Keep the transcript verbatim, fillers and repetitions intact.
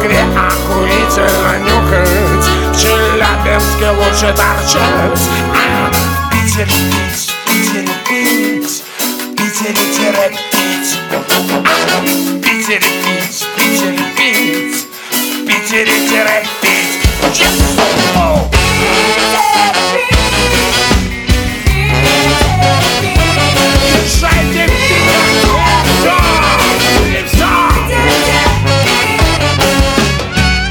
Москве охуительно нюхать, в Челябинске лучше торчать. В Питере пить, в Питере пить, в Питере пить, в Питере пить, в Питере пить, в Питере пить.